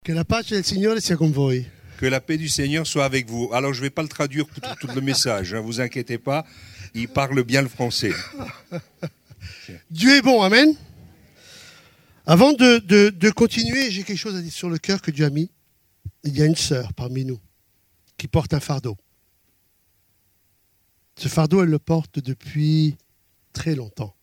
Que la pace del Signore sia con voi. Que la paix du Seigneur soit avec vous. Alors, je ne vais pas le traduire tout le message, ne vous inquiétez pas. Il parle bien le français. Dieu est bon, amen. Avant de continuer, j'ai quelque chose à dire sur le cœur que Dieu a mis. Il y a une sœur parmi nous qui porte un fardeau. Ce fardeau, elle le porte depuis très longtemps.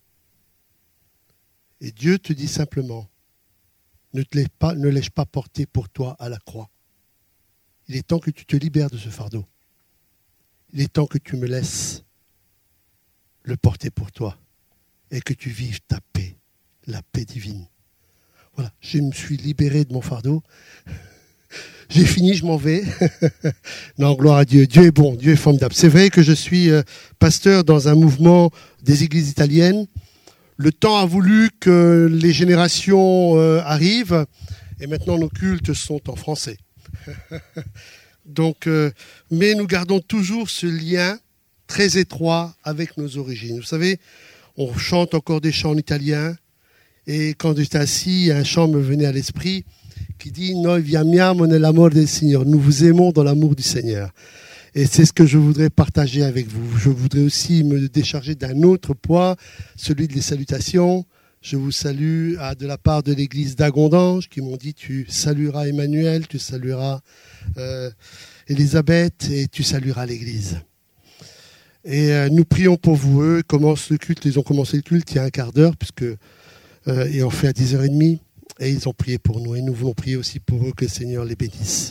Et Dieu te dit simplement, ne l'ai-je pas porté pour toi à la croix. Il est temps que tu te libères de ce fardeau. Il est temps que tu me laisses le porter pour toi et que tu vives ta paix, la paix divine. Voilà, je me suis libéré de mon fardeau. J'ai fini, je m'en vais. Non, gloire à Dieu. Dieu est bon, Dieu est formidable. C'est vrai que je suis pasteur dans un mouvement des églises italiennes. Le temps a voulu que les générations arrivent et maintenant nos cultes sont en français. Donc, mais nous gardons toujours ce lien très étroit avec nos origines. Vous savez, on chante encore des chants en italien et quand j'étais assis, un chant me venait à l'esprit qui dit « Noi vi amiamo nell'amore del Signore ». Nous vous aimons dans l'amour du Seigneur. Et c'est ce que je voudrais partager avec vous. Je voudrais aussi me décharger d'un autre poids, celui des salutations. Je vous salue de la part de l'église d'Agondange qui m'ont dit tu salueras Emmanuel, tu salueras Elisabeth et tu salueras l'église. Et nous prions pour vous. Eux commencent le culte, ils ont commencé le culte il y a un quart d'heure et on fait à 10h30 et ils ont prié pour nous. Et nous voulons prier aussi pour eux que le Seigneur les bénisse.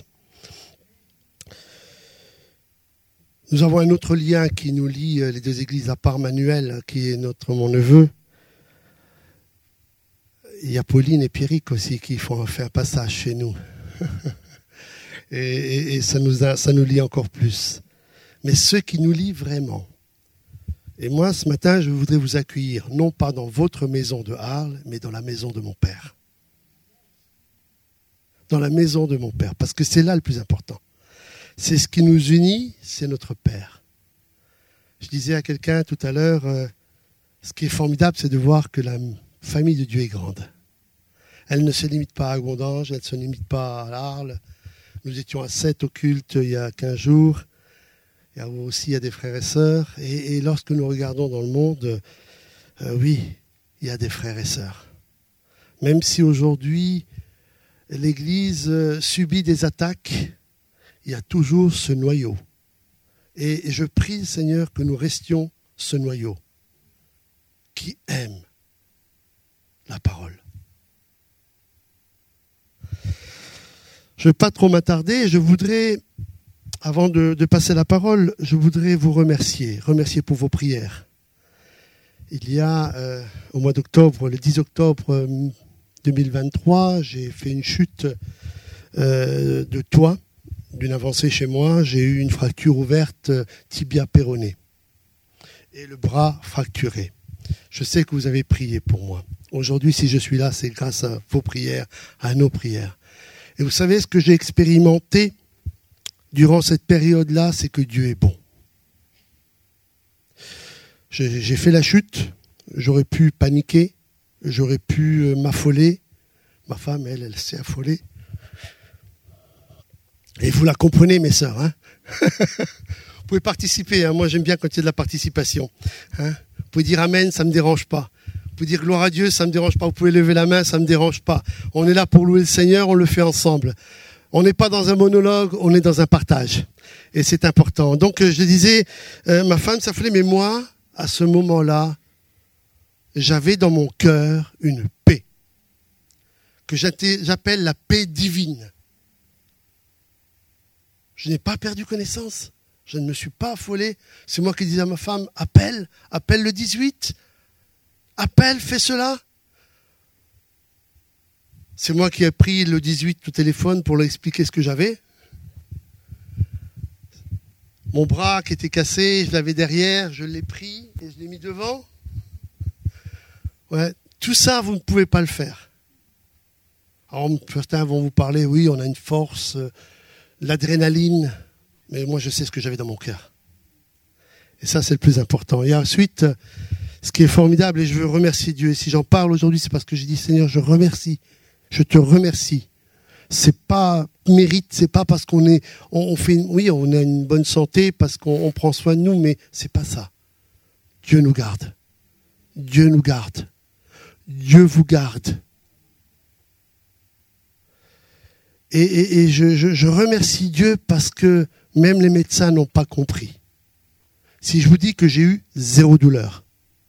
Nous avons un autre lien qui nous lie les deux églises, à part Manuel, qui est mon neveu. Il y a Pauline et Pierrick aussi qui font fait un passage chez nous. et ça nous lie encore plus. Mais ce qui nous lie vraiment. Et moi, ce matin, je voudrais vous accueillir, non pas dans votre maison de Arles, mais dans la maison de mon Père. Dans la maison de mon Père, parce que c'est là le plus important. C'est ce qui nous unit, c'est notre Père. Je disais à quelqu'un tout à l'heure, ce qui est formidable, c'est de voir que la famille de Dieu est grande. Elle ne se limite pas à Agondange, elle ne se limite pas à Arles. Nous étions à 7 au culte il y a 15 jours. Il y a aussi des frères et sœurs. Et lorsque nous regardons dans le monde, oui, il y a des frères et sœurs. Même si aujourd'hui, l'Église subit des attaques, il y a toujours ce noyau. Et je prie, Seigneur, que nous restions ce noyau qui aime la parole. Je ne vais pas trop m'attarder. Je voudrais, avant de passer la parole, je voudrais vous remercier pour vos prières. Il y a, au mois d'octobre, le 10 octobre 2023, j'ai fait une chute de toit. D'une avancée chez moi, j'ai eu une fracture ouverte tibia péroné et le bras fracturé. Je sais que vous avez prié pour moi. Aujourd'hui, si je suis là, c'est grâce à vos prières, à nos prières. Et vous savez, ce que j'ai expérimenté durant cette période-là, c'est que Dieu est bon. J'ai fait la chute, j'aurais pu paniquer, j'aurais pu m'affoler. Ma femme, elle s'est affolée. Et vous la comprenez, mes sœurs. Hein. Vous pouvez participer. Hein. Moi, j'aime bien quand il y a de la participation. Hein. Vous pouvez dire Amen, ça ne me dérange pas. Vous pouvez dire gloire à Dieu, ça ne me dérange pas. Vous pouvez lever la main, ça ne me dérange pas. On est là pour louer le Seigneur, on le fait ensemble. On n'est pas dans un monologue, on est dans un partage. Et c'est important. Donc, je disais, ma femme s'affolait, mais moi, à ce moment-là, j'avais dans mon cœur une paix que j'appelle la paix divine. Je n'ai pas perdu connaissance. Je ne me suis pas affolé. C'est moi qui disais à ma femme, appelle le 18. Appelle, fais cela. C'est moi qui ai pris le 18 au téléphone pour lui expliquer ce que j'avais. Mon bras qui était cassé, je l'avais derrière, je l'ai pris et je l'ai mis devant. Ouais, tout ça, vous ne pouvez pas le faire. Alors, certains vont vous parler, oui, on a une force, l'adrénaline, mais moi je sais ce que j'avais dans mon cœur. Et ça, c'est le plus important. Et ensuite, ce qui est formidable, et je veux remercier Dieu, et si j'en parle aujourd'hui, c'est parce que j'ai dit, Seigneur, je te remercie c'est pas mérite, c'est pas parce qu'on est, on fait, oui, on a une bonne santé, parce qu'on prend soin de nous, mais c'est pas ça. Dieu nous garde. Dieu nous garde. Dieu vous garde. Et je remercie Dieu parce que même les médecins n'ont pas compris. Si je vous dis que j'ai eu 0 douleur.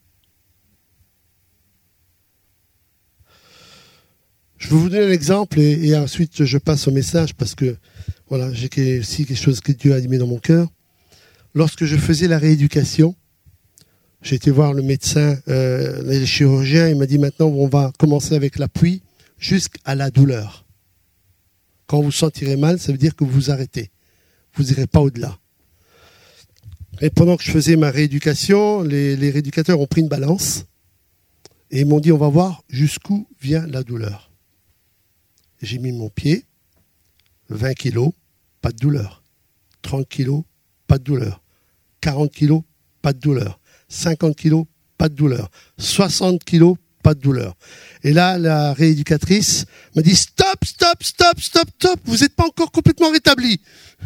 Je vais vous donner un exemple et ensuite je passe au message parce que voilà, j'ai aussi quelque chose que Dieu a mis dans mon cœur. Lorsque je faisais la rééducation, j'ai été voir le médecin, le chirurgien, il m'a dit maintenant on va commencer avec l'appui jusqu'à la douleur. Quand vous sentirez mal, ça veut dire que vous arrêtez. Vous n'irez pas au-delà. Et pendant que je faisais ma rééducation, les rééducateurs ont pris une balance et ils m'ont dit on va voir jusqu'où vient la douleur. J'ai mis mon pied, 20 kilos, pas de douleur. 30 kilos, pas de douleur. 40 kilos, pas de douleur. 50 kilos, pas de douleur. 60 kilos, pas de douleur. Et là, la rééducatrice m'a dit stop, vous n'êtes pas encore complètement rétabli.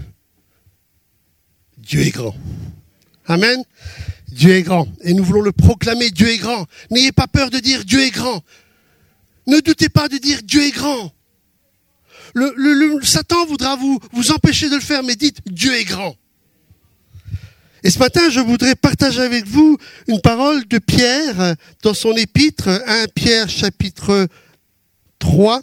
Dieu est grand. Amen. Dieu est grand. Et nous voulons le proclamer, Dieu est grand. N'ayez pas peur de dire Dieu est grand. Ne doutez pas de dire Dieu est grand. Le Satan voudra vous empêcher de le faire, mais dites Dieu est grand. Et ce matin, je voudrais partager avec vous une parole de Pierre dans son épître, 1 Pierre chapitre 3.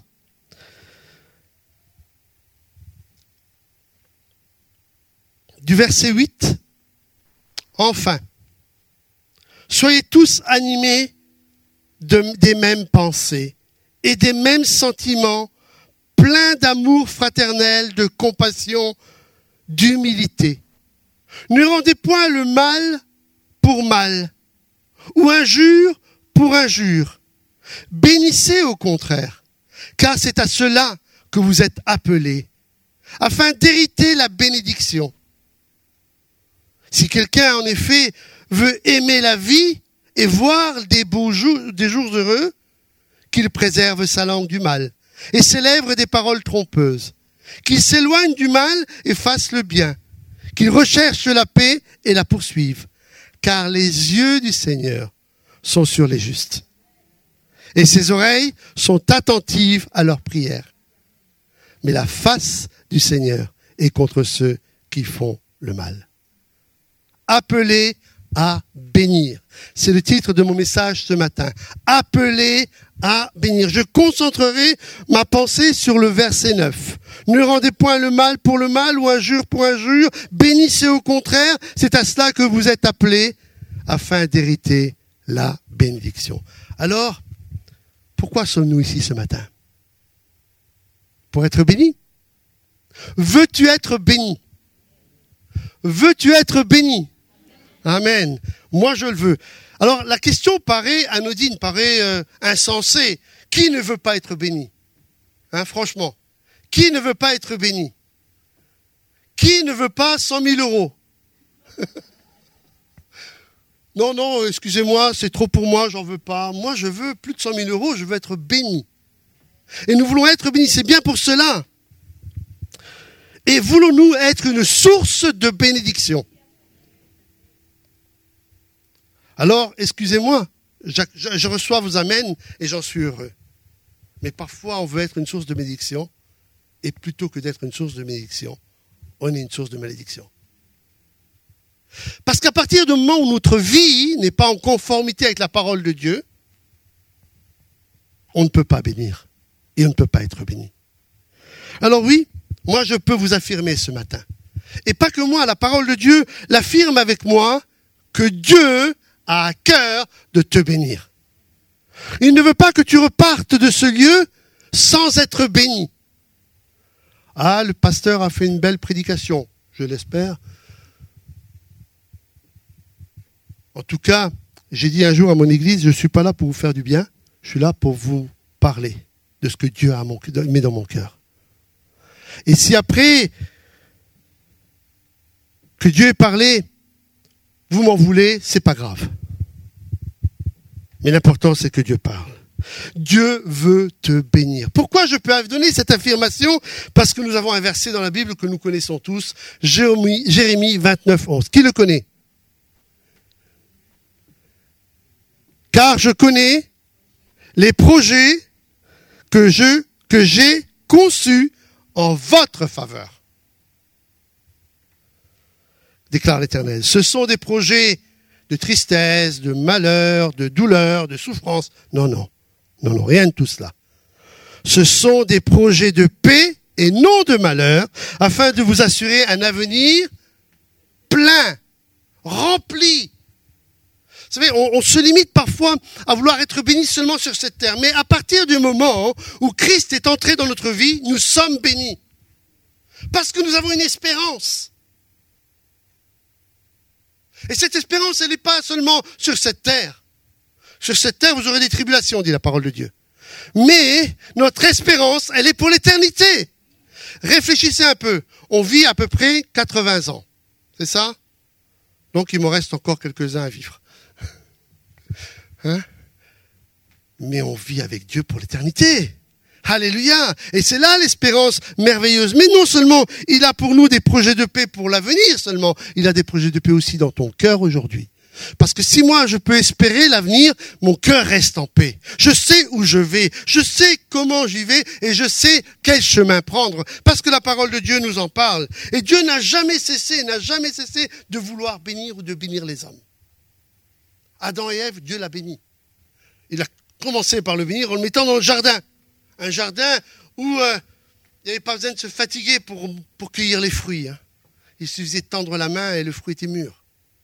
Du verset 8. Enfin, soyez tous animés des mêmes pensées et des mêmes sentiments, pleins d'amour fraternel, de compassion, d'humilité. Ne rendez point le mal pour mal, ou injure pour injure. Bénissez au contraire, car c'est à cela que vous êtes appelés, afin d'hériter la bénédiction. Si quelqu'un, en effet, veut aimer la vie et voir des jours heureux, qu'il préserve sa langue du mal et ses lèvres des paroles trompeuses, qu'il s'éloigne du mal et fasse le bien, qu'il recherche la paix et la poursuive, car les yeux du Seigneur sont sur les justes, et ses oreilles sont attentives à leurs prières. Mais la face du Seigneur est contre ceux qui font le mal. Appelés à bénir. C'est le titre de mon message ce matin. Appelés à bénir. Je concentrerai ma pensée sur le verset 9. Ne rendez point le mal pour le mal ou injure pour injure. Bénissez au contraire. C'est à cela que vous êtes appelés afin d'hériter la bénédiction. Alors, pourquoi sommes-nous ici ce matin? Pour être bénis? Veux-tu être béni? Veux-tu être béni? Amen. Moi, je le veux. Alors, la question paraît anodine, paraît insensée. Qui ne veut pas être béni? Franchement. Qui ne veut pas être béni? Qui ne veut pas 100 000 euros? Non, excusez-moi, c'est trop pour moi, j'en veux pas. Moi, je veux plus de 100 000 euros, je veux être béni. Et nous voulons être bénis, c'est bien pour cela. Et voulons-nous être une source de bénédiction? Alors, excusez-moi, je reçois vos amens et j'en suis heureux. Mais parfois, on veut être une source de bénédiction, et plutôt que d'être une source de bénédiction, on est une source de malédiction. Parce qu'à partir du moment où notre vie n'est pas en conformité avec la parole de Dieu, on ne peut pas bénir et on ne peut pas être béni. Alors oui, moi je peux vous affirmer ce matin, et pas que moi, la parole de Dieu l'affirme avec moi, que Dieu a à cœur de te bénir. Il ne veut pas que tu repartes de ce lieu sans être béni. Ah, le pasteur a fait une belle prédication, je l'espère. En tout cas, j'ai dit un jour à mon église, je ne suis pas là pour vous faire du bien, je suis là pour vous parler de ce que Dieu a mis dans mon cœur. Et si après que Dieu ait parlé, vous m'en voulez, c'est pas grave. Mais l'important, c'est que Dieu parle. Dieu veut te bénir. Pourquoi je peux donner cette affirmation? Parce que nous avons un verset dans la Bible que nous connaissons tous, Jérémie 29, 11. Qui le connaît? Car je connais les projets que j'ai conçus en votre faveur, déclare l'Éternel. Ce sont des projets de tristesse, de malheur, de douleur, de souffrance. Non, rien de tout cela. Ce sont des projets de paix et non de malheur, afin de vous assurer un avenir plein, rempli. Vous savez, on se limite parfois à vouloir être bénis seulement sur cette terre. Mais à partir du moment où Christ est entré dans notre vie, nous sommes bénis. Parce que nous avons une espérance. Et cette espérance, elle n'est pas seulement sur cette terre. Sur cette terre, vous aurez des tribulations, dit la parole de Dieu. Mais notre espérance, elle est pour l'éternité. Réfléchissez un peu. On vit à peu près 80 ans. C'est ça? Donc il m'en reste encore quelques-uns à vivre. Hein? Mais on vit avec Dieu pour l'éternité. Alléluia. Et c'est là l'espérance merveilleuse. Mais non seulement il a pour nous des projets de paix pour l'avenir seulement, il a des projets de paix aussi dans ton cœur aujourd'hui. Parce que si moi je peux espérer l'avenir, mon cœur reste en paix. Je sais où je vais, je sais comment j'y vais et je sais quel chemin prendre. Parce que la parole de Dieu nous en parle. Et Dieu n'a jamais cessé de vouloir bénir ou de bénir les hommes. Adam et Ève, Dieu l'a béni. Il a commencé par le bénir en le mettant dans le jardin. Un jardin où il n'y avait pas besoin de se fatiguer pour cueillir les fruits. Hein. Il suffisait de tendre la main et le fruit était mûr.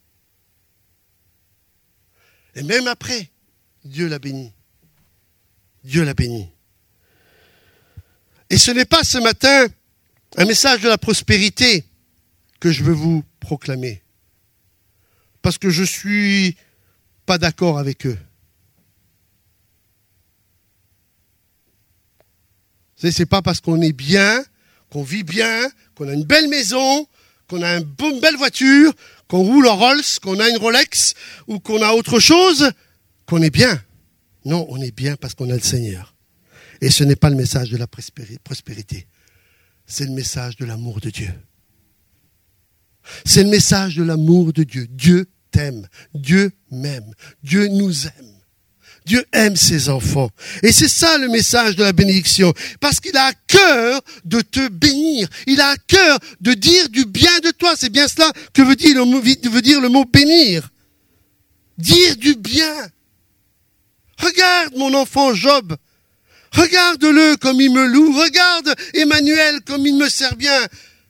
Et même après, Dieu l'a béni. Dieu l'a béni. Et ce n'est pas ce matin un message de la prospérité que je veux vous proclamer. Parce que je suis pas d'accord avec eux. C'est pas parce qu'on est bien, qu'on vit bien, qu'on a une belle maison, qu'on a une belle voiture, qu'on roule en Rolls, qu'on a une Rolex ou qu'on a autre chose, qu'on est bien. Non, on est bien parce qu'on a le Seigneur. Et ce n'est pas le message de la prospérité. C'est le message de l'amour de Dieu. C'est le message de l'amour de Dieu. Dieu t'aime. Dieu m'aime. Dieu nous aime. Dieu aime ses enfants. Et c'est ça le message de la bénédiction. Parce qu'il a à cœur de te bénir. Il a à cœur de dire du bien de toi. C'est bien cela que veut dire le mot bénir. Dire du bien. Regarde mon enfant Job. Regarde-le comme il me loue. Regarde Emmanuel comme il me sert bien.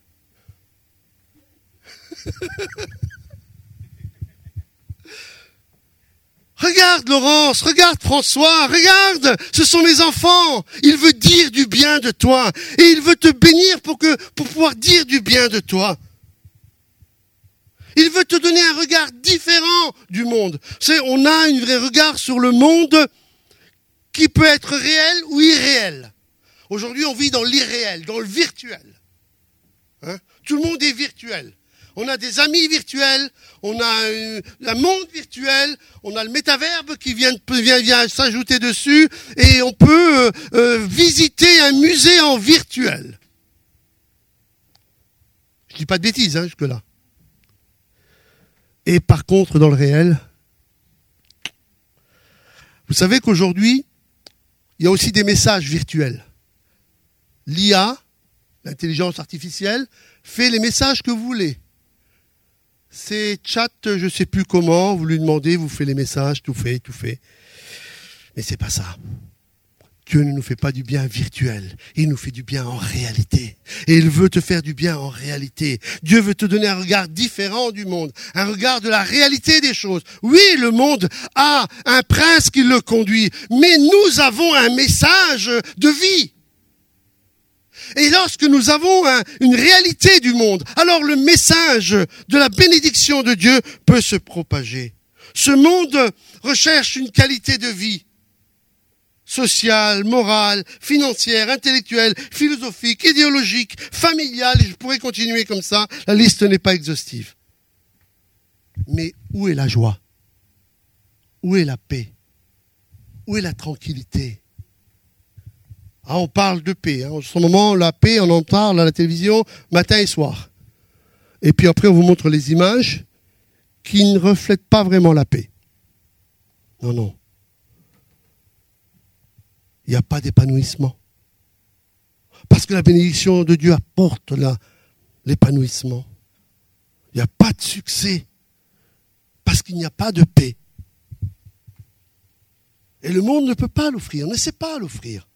Regarde Laurence, regarde François, regarde, ce sont mes enfants. Il veut dire du bien de toi et il veut te bénir pour pouvoir dire du bien de toi. Il veut te donner un regard différent du monde. On a un vrai regard sur le monde qui peut être réel ou irréel. Aujourd'hui, on vit dans l'irréel, dans le virtuel. Hein? Tout le monde est virtuel. On a des amis virtuels, on a un monde virtuel, on a le métaverbe qui vient s'ajouter dessus et on peut visiter un musée en virtuel. Je dis pas de bêtises, jusque-là. Et par contre, dans le réel, vous savez qu'aujourd'hui, il y a aussi des messages virtuels. L'IA, l'intelligence artificielle, fait les messages que vous voulez. C'est chat, je sais plus comment, vous lui demandez, vous faites les messages, tout fait. Mais c'est pas ça. Dieu ne nous fait pas du bien virtuel, il nous fait du bien en réalité. Et il veut te faire du bien en réalité. Dieu veut te donner un regard différent du monde, un regard de la réalité des choses. Oui, le monde a un prince qui le conduit, mais nous avons un message de vie. Et lorsque nous avons une réalité du monde, alors le message de la bénédiction de Dieu peut se propager. Ce monde recherche une qualité de vie sociale, morale, financière, intellectuelle, philosophique, idéologique, familiale, et je pourrais continuer comme ça, la liste n'est pas exhaustive. Mais où est la joie? Où est la paix? Où est la tranquillité? On parle de paix. En ce moment, la paix, on en parle à la télévision matin et soir. Et puis après, on vous montre les images qui ne reflètent pas vraiment la paix. Non. Il n'y a pas d'épanouissement. Parce que la bénédiction de Dieu apporte l'épanouissement. Il n'y a pas de succès. Parce qu'il n'y a pas de paix. Et le monde ne peut pas l'offrir, ne sait pas l'offrir.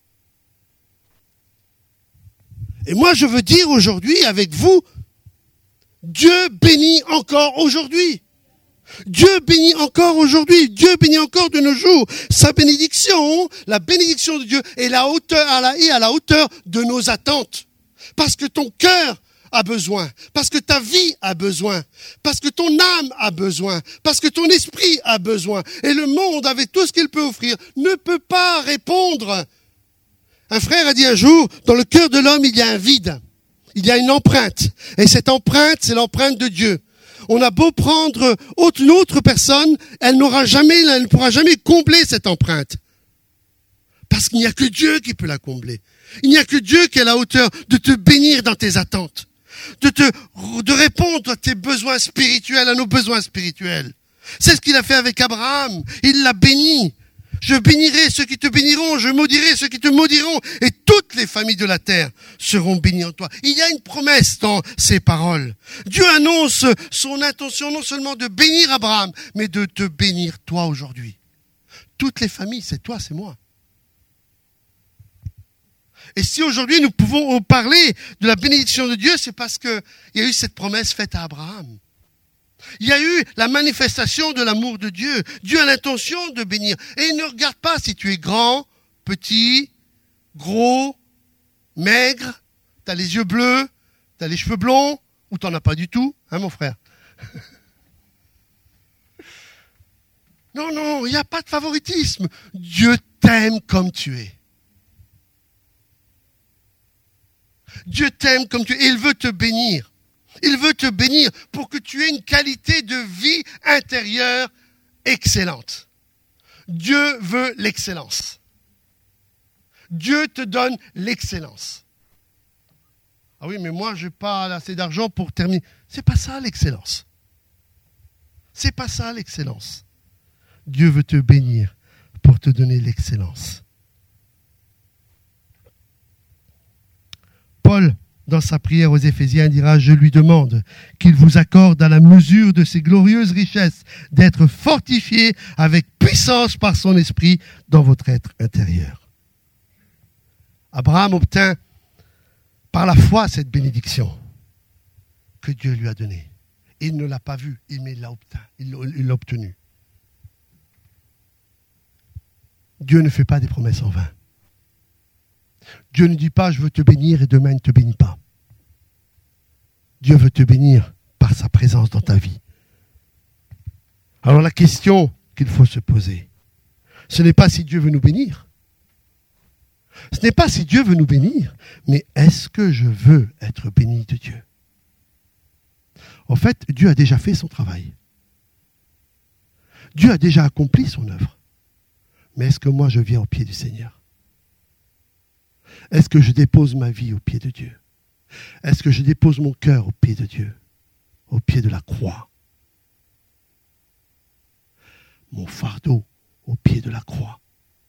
Et moi, je veux dire aujourd'hui avec vous, Dieu bénit encore aujourd'hui. Dieu bénit encore aujourd'hui. Dieu bénit encore de nos jours. Sa bénédiction, la bénédiction de Dieu est à la hauteur de nos attentes. Parce que ton cœur a besoin, parce que ta vie a besoin, parce que ton âme a besoin, parce que ton esprit a besoin. Et le monde, avec tout ce qu'il peut offrir, ne peut pas répondre. Un frère a dit un jour, dans le cœur de l'homme, il y a un vide. Il y a une empreinte. Et cette empreinte, c'est l'empreinte de Dieu. On a beau prendre une autre personne, elle ne pourra jamais combler cette empreinte. Parce qu'il n'y a que Dieu qui peut la combler. Il n'y a que Dieu qui est à la hauteur de te bénir dans tes attentes. De répondre à tes besoins spirituels, à nos besoins spirituels. C'est ce qu'il a fait avec Abraham. Il l'a béni. Je bénirai ceux qui te béniront, je maudirai ceux qui te maudiront, et toutes les familles de la terre seront bénies en toi. Il y a une promesse dans ces paroles. Dieu annonce son intention non seulement de bénir Abraham, mais de te bénir toi aujourd'hui. Toutes les familles, c'est toi, c'est moi. Et si aujourd'hui nous pouvons parler de la bénédiction de Dieu, c'est parce qu'il y a eu cette promesse faite à Abraham. Il y a eu la manifestation de l'amour de Dieu. Dieu a l'intention de bénir. Et il ne regarde pas si tu es grand, petit, gros, maigre, tu as les yeux bleus, tu as les cheveux blonds, ou tu n'en as pas du tout, hein mon frère? Non, il n'y a pas de favoritisme. Dieu t'aime comme tu es. Dieu t'aime comme tu es et il veut te bénir. Il veut te bénir pour que tu aies une qualité de vie intérieure excellente. Dieu veut l'excellence. Dieu te donne l'excellence. Ah oui, mais moi, je n'ai pas assez d'argent pour terminer. C'est pas ça l'excellence. C'est pas ça l'excellence. Dieu veut te bénir pour te donner l'excellence. Paul, dans sa prière aux Éphésiens, dira « Je lui demande qu'il vous accorde à la mesure de ses glorieuses richesses d'être fortifié avec puissance par son esprit dans votre être intérieur. » Abraham obtint par la foi cette bénédiction que Dieu lui a donnée. Il ne l'a pas vue, mais il l'a obtenue. Dieu ne fait pas des promesses en vain. Dieu ne dit pas « je veux te bénir » et demain il ne te bénit pas. Dieu veut te bénir par sa présence dans ta vie. Alors la question qu'il faut se poser, ce n'est pas si Dieu veut nous bénir. Ce n'est pas si Dieu veut nous bénir, mais est-ce que je veux être béni de Dieu? En fait, Dieu a déjà fait son travail. Dieu a déjà accompli son œuvre. Mais est-ce que moi je viens au pied du Seigneur? Est-ce que je dépose ma vie au pied de Dieu? Est-ce que je dépose mon cœur au pied de Dieu? Au pied de la croix? Mon fardeau au pied de la croix?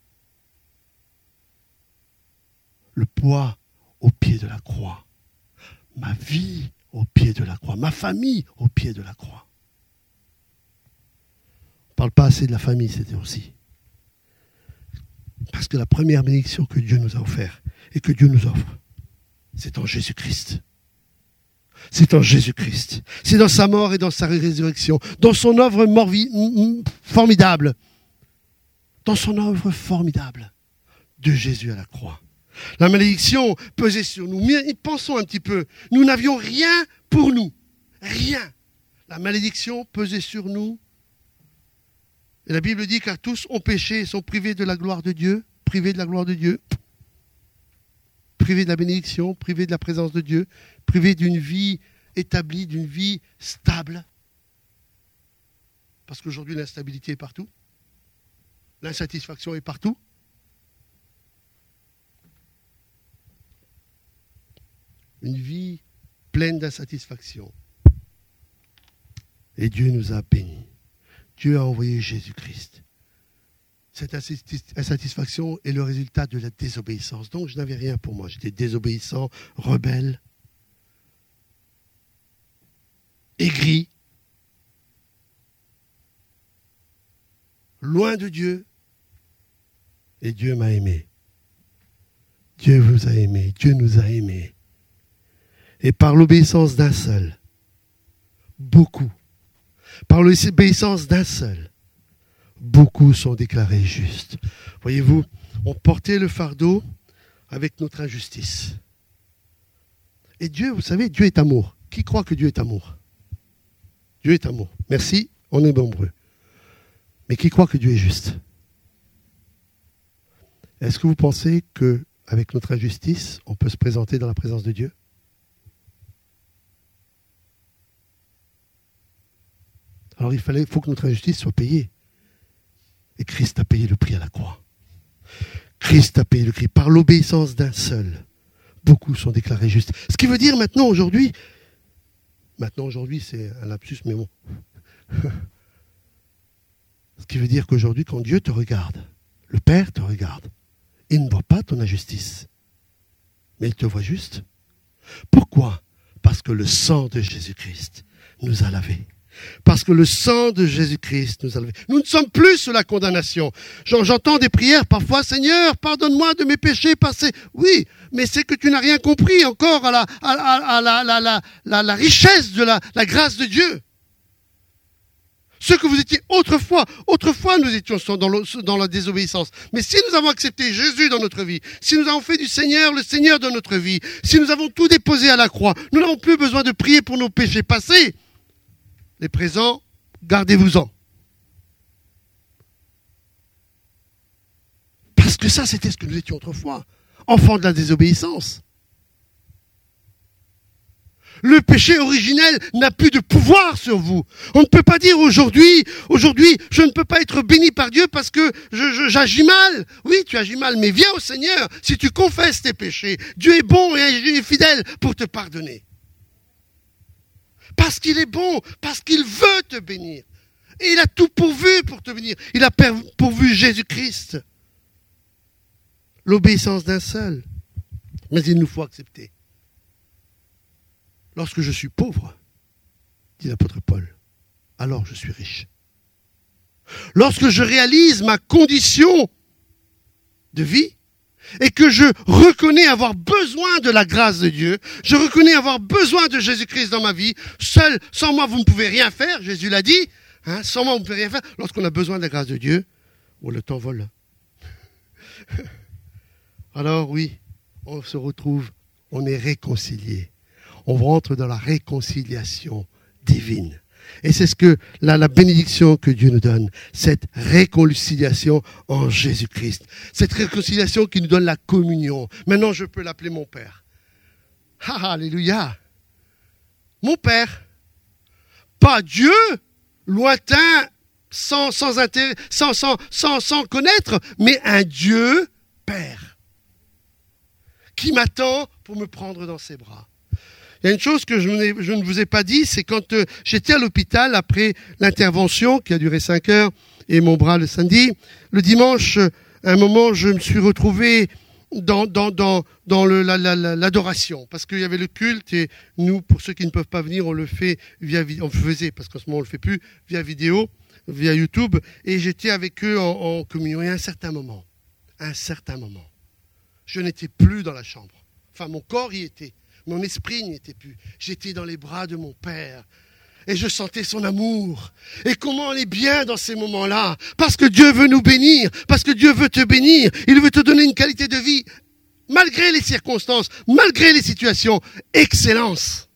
Le poids au pied de la croix? Ma vie au pied de la croix? Ma famille au pied de la croix? On ne parle pas assez de la famille, c'était aussi. Parce que la première bénédiction que Dieu nous a offerte et que Dieu nous offre, c'est en Jésus-Christ. C'est en Jésus-Christ. C'est dans sa mort et dans sa résurrection, dans son œuvre formidable, dans son œuvre formidable de Jésus à la croix. La malédiction pesait sur nous. Mais pensons un petit peu. Nous n'avions rien pour nous. Rien. La malédiction pesait sur nous. Et la Bible dit car tous ont péché et sont privés de la gloire de Dieu. Privés de la gloire de Dieu. Privés de la bénédiction. Privés de la présence de Dieu. Privés d'une vie établie, d'une vie stable. Parce qu'aujourd'hui, l'instabilité est partout. L'insatisfaction est partout. Une vie pleine d'insatisfaction. Et Dieu nous a bénis. Dieu a envoyé Jésus-Christ. Cette insatisfaction est le résultat de la désobéissance. Donc je n'avais rien pour moi. J'étais désobéissant, rebelle, aigri, loin de Dieu. Et Dieu m'a aimé. Dieu vous a aimé. Dieu nous a aimés. Et par l'obéissance d'un seul, beaucoup, par l'obéissance d'un seul, beaucoup sont déclarés justes. Voyez-vous, on portait le fardeau avec notre injustice. Et Dieu, vous savez, Dieu est amour. Qui croit que Dieu est amour? Dieu est amour. Merci, on est nombreux. Mais qui croit que Dieu est juste? Est-ce que vous pensez qu'avec notre injustice, on peut se présenter dans la présence de Dieu? Alors il faut que notre injustice soit payée. Et Christ a payé le prix à la croix. Christ a payé le prix. Par l'obéissance d'un seul, beaucoup sont déclarés justes. Ce qui veut dire maintenant, aujourd'hui, c'est un lapsus, mais bon. Ce qui veut dire qu'aujourd'hui, quand Dieu te regarde, le Père te regarde, il ne voit pas ton injustice, mais il te voit juste. Pourquoi? Parce que le sang de Jésus-Christ nous a lavés. Parce que le sang de Jésus-Christ nous a lavés. Nous ne sommes plus sous la condamnation. J'entends des prières parfois, Seigneur, pardonne-moi de mes péchés passés. Oui, mais c'est que tu n'as rien compris encore à la richesse de la grâce de Dieu. Ce que vous étiez autrefois nous étions dans la désobéissance. Mais si nous avons accepté Jésus dans notre vie, si nous avons fait du Seigneur le Seigneur de notre vie, si nous avons tout déposé à la croix, nous n'avons plus besoin de prier pour nos péchés passés. Les présents, gardez-vous-en. Parce que ça, c'était ce que nous étions autrefois, enfants de la désobéissance. Le péché originel n'a plus de pouvoir sur vous. On ne peut pas dire aujourd'hui, je ne peux pas être béni par Dieu parce que j'agis mal. Oui, tu agis mal, mais viens au Seigneur si tu confesses tes péchés. Dieu est bon et fidèle pour te pardonner. Parce qu'il est bon, parce qu'il veut te bénir. Et il a tout pourvu pour te bénir. Il a pourvu Jésus-Christ. L'obéissance d'un seul. Mais il nous faut accepter. Lorsque je suis pauvre, dit l'apôtre Paul, alors je suis riche. Lorsque je réalise ma condition de vie et que je reconnais avoir besoin de la grâce de Dieu, je reconnais avoir besoin de Jésus-Christ dans ma vie, seul, sans moi, vous ne pouvez rien faire, Jésus l'a dit, sans moi, vous ne pouvez rien faire. Lorsqu'on a besoin de la grâce de Dieu, le temps vole. Alors oui, on se retrouve, on est réconciliés. On rentre dans la réconciliation divine. Et c'est ce que la bénédiction que Dieu nous donne, cette réconciliation en Jésus-Christ. Cette réconciliation qui nous donne la communion. Maintenant, je peux l'appeler mon Père. Alléluia. Mon Père. Pas Dieu, lointain, sans connaître, mais un Dieu Père qui m'attend pour me prendre dans ses bras. Il y a une chose que je ne vous ai pas dit, c'est quand j'étais à l'hôpital après l'intervention qui a duré 5 heures et mon bras le samedi, le dimanche, à un moment, je me suis retrouvé dans l'adoration parce qu'il y avait le culte et nous, pour ceux qui ne peuvent pas venir, on le fait on faisait parce qu'en ce moment on le fait plus via vidéo, via YouTube et j'étais avec eux en communion. Et à un certain moment, je n'étais plus dans la chambre. Enfin, mon corps y était. Mon esprit n'y était plus. J'étais dans les bras de mon Père. Et je sentais son amour. Et comment on est bien dans ces moments-là. Parce que Dieu veut nous bénir. Parce que Dieu veut te bénir. Il veut te donner une qualité de vie. Malgré les circonstances. Malgré les situations. Excellence.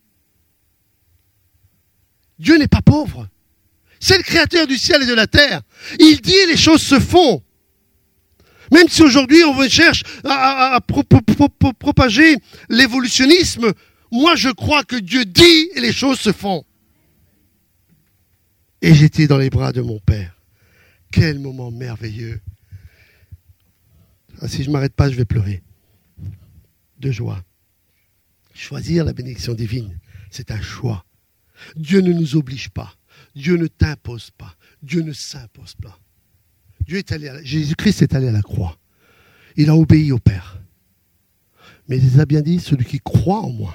Dieu n'est pas pauvre. C'est le créateur du ciel et de la terre. Il dit et les choses se font. Même si aujourd'hui on cherche à propager l'évolutionnisme, moi je crois que Dieu dit et les choses se font. Et j'étais dans les bras de mon Père. Quel moment merveilleux. Ah, si je ne m'arrête pas, je vais pleurer. De joie. Choisir la bénédiction divine, c'est un choix. Dieu ne nous oblige pas. Dieu ne t'impose pas. Dieu ne s'impose pas. Jésus-Christ est allé à la croix. Il a obéi au Père. Mais il a bien dit, celui qui croit en moi.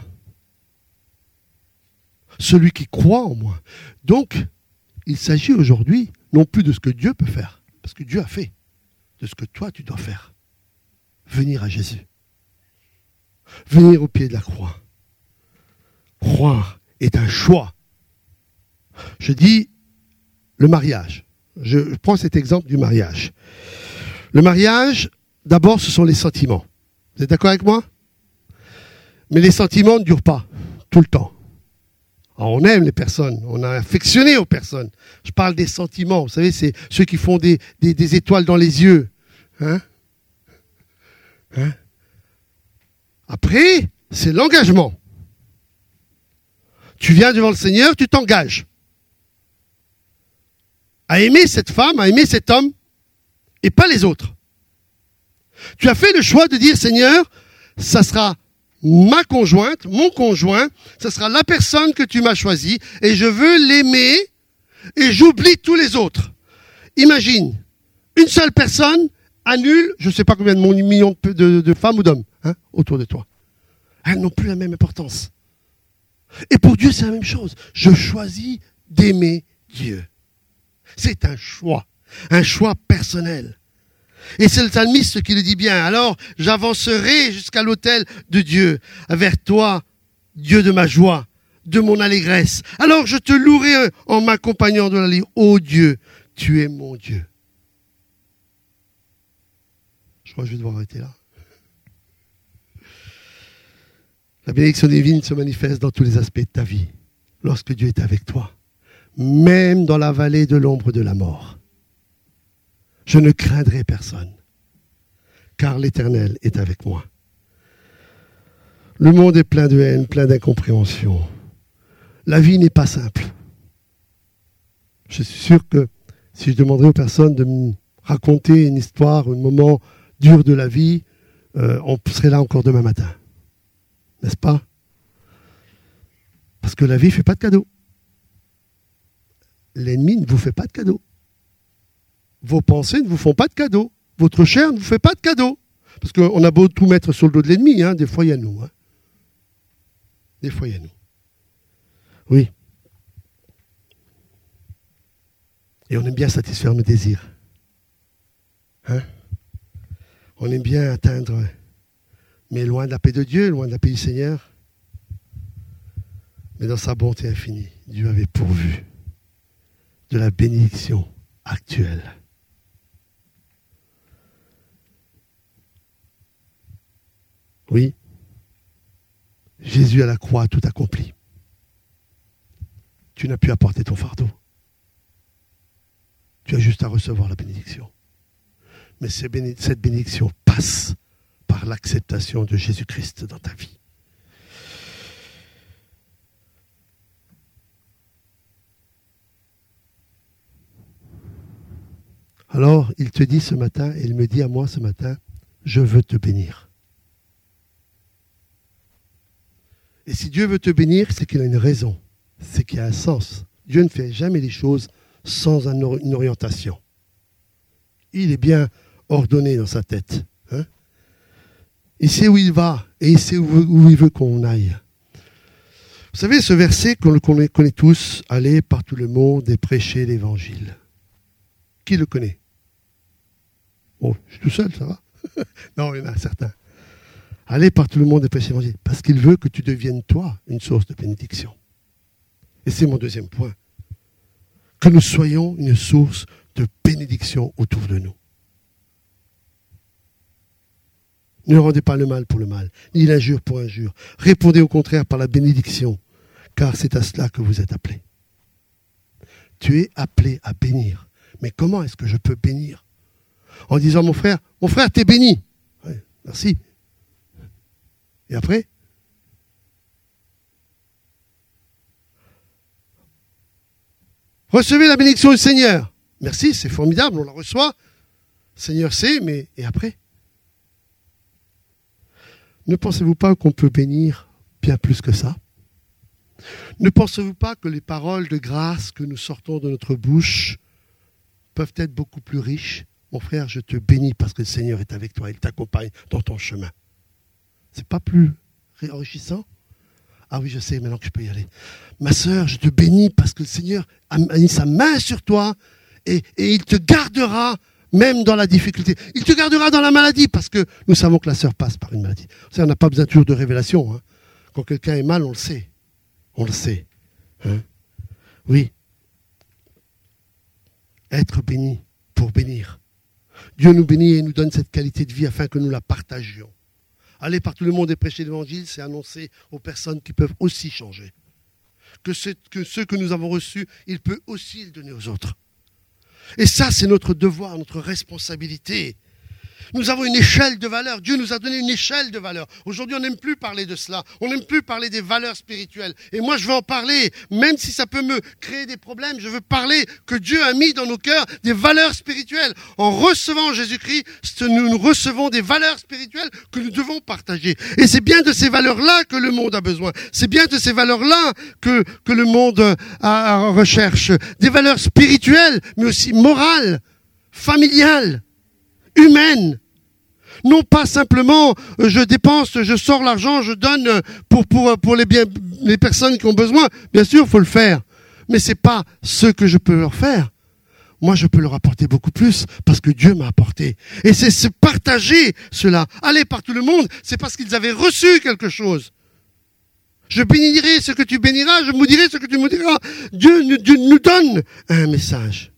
Celui qui croit en moi. Donc, il s'agit aujourd'hui non plus de ce que Dieu peut faire, parce que Dieu a fait, de ce que toi tu dois faire. Venir à Jésus. Venir au pied de la croix. Croire est un choix. Je dis le mariage. Je prends cet exemple du mariage. Le mariage, d'abord, ce sont les sentiments. Vous êtes d'accord avec moi? Mais les sentiments ne durent pas tout le temps. Alors, on aime les personnes, on est affectionné aux personnes. Je parle des sentiments, vous savez, c'est ceux qui font des étoiles dans les yeux. Hein? Après, c'est l'engagement. Tu viens devant le Seigneur, tu t'engages à aimer cette femme, à aimer cet homme, et pas les autres. Tu as fait le choix de dire, Seigneur, ça sera ma conjointe, mon conjoint, ça sera la personne que tu m'as choisie, et je veux l'aimer, et j'oublie tous les autres. Imagine, une seule personne annule, je ne sais pas combien de millions de femmes ou d'hommes autour de toi. Elles n'ont plus la même importance. Et pour Dieu, c'est la même chose. Je choisis d'aimer Dieu. C'est un choix personnel. Et c'est le psalmiste qui le dit bien. Alors, j'avancerai jusqu'à l'autel de Dieu, vers toi, Dieu de ma joie, de mon allégresse. Alors, je te louerai en m'accompagnant de la vie. Ô Dieu, tu es mon Dieu. Je crois que je vais devoir arrêter là. La bénédiction divine se manifeste dans tous les aspects de ta vie, lorsque Dieu est avec toi, même dans la vallée de l'ombre de la mort. Je ne craindrai personne, car l'Éternel est avec moi. Le monde est plein de haine, plein d'incompréhension. La vie n'est pas simple. Je suis sûr que si je demanderais aux personnes de me raconter une histoire, un moment dur de la vie, on serait là encore demain matin. N'est-ce pas? Parce que la vie ne fait pas de cadeaux. L'ennemi ne vous fait pas de cadeaux. Vos pensées ne vous font pas de cadeaux. Votre chair ne vous fait pas de cadeaux. Parce qu'on a beau tout mettre sur le dos de l'ennemi, des fois il y a nous. Des fois il y a nous. Oui. Et on aime bien satisfaire nos désirs. On aime bien atteindre, mais loin de la paix de Dieu, loin de la paix du Seigneur. Mais dans sa bonté infinie, Dieu avait pourvu de la bénédiction actuelle. Oui, Jésus à la croix a tout accompli. Tu n'as pu apporter ton fardeau. Tu as juste à recevoir la bénédiction. Mais cette bénédiction passe par l'acceptation de Jésus-Christ dans ta vie. Alors, il te dit ce matin, et il me dit à moi ce matin, je veux te bénir. Et si Dieu veut te bénir, c'est qu'il a une raison, c'est qu'il y a un sens. Dieu ne fait jamais les choses sans une orientation. Il est bien ordonné dans sa tête. Il sait où il va et il sait où il veut qu'on aille. Vous savez, ce verset qu'on connaît tous, allez par tout le monde et prêchez l'évangile. Qui le connaît? Bon, je suis tout seul, ça va? Non, il y en a certains. Allez par tout le monde et prêchez l'évangile. Parce qu'il veut que tu deviennes, toi, une source de bénédiction. Et c'est mon deuxième point. Que nous soyons une source de bénédiction autour de nous. Ne rendez pas le mal pour le mal, ni l'injure pour injure. Répondez au contraire par la bénédiction, car c'est à cela que vous êtes appelés. Tu es appelé à bénir. Mais comment est-ce que je peux bénir? En disant, mon frère, t'es béni. Ouais, merci. Et après? Recevez la bénédiction du Seigneur. Merci, c'est formidable, on la reçoit. Le Seigneur sait, mais et après? Ne pensez-vous pas qu'on peut bénir bien plus que ça? Ne pensez-vous pas que les paroles de grâce que nous sortons de notre bouche peuvent être beaucoup plus riches? Mon frère, je te bénis parce que le Seigneur est avec toi, il t'accompagne dans ton chemin. C'est pas plus enrichissant? Ah oui, je sais, maintenant que je peux y aller. Ma sœur, je te bénis parce que le Seigneur a mis sa main sur toi et il te gardera même dans la difficulté. Il te gardera dans la maladie parce que nous savons que la sœur passe par une maladie. Ça, on n'a pas besoin toujours de révélation. Hein. Quand quelqu'un est mal, on le sait. On le sait. Hein. Oui. Être béni pour bénir. Dieu nous bénit et nous donne cette qualité de vie afin que nous la partagions. Aller par tout le monde et prêcher l'évangile, c'est annoncer aux personnes qui peuvent aussi changer. Que ceux que nous avons reçus, il peut aussi le donner aux autres. Et ça, c'est notre devoir, notre responsabilité. Nous avons une échelle de valeur. Dieu nous a donné une échelle de valeur. Aujourd'hui, on n'aime plus parler de cela. On n'aime plus parler des valeurs spirituelles. Et moi, je veux en parler. Même si ça peut me créer des problèmes, je veux parler que Dieu a mis dans nos cœurs des valeurs spirituelles. En recevant Jésus-Christ, nous recevons des valeurs spirituelles que nous devons partager. Et c'est bien de ces valeurs-là que le monde a besoin. C'est bien de ces valeurs-là que le monde recherche. Des valeurs spirituelles, mais aussi morales, familiales, humaine. Non pas simplement je dépense, je sors l'argent, je donne pour les personnes qui ont besoin. Bien sûr, il faut le faire. Mais c'est pas ce que je peux leur faire. Moi, je peux leur apporter beaucoup plus parce que Dieu m'a apporté. Et c'est partager cela. Aller par tout le monde, c'est parce qu'ils avaient reçu quelque chose. Je bénirai ce que tu béniras, je maudirai ce que tu maudiras. Dieu nous donne un message.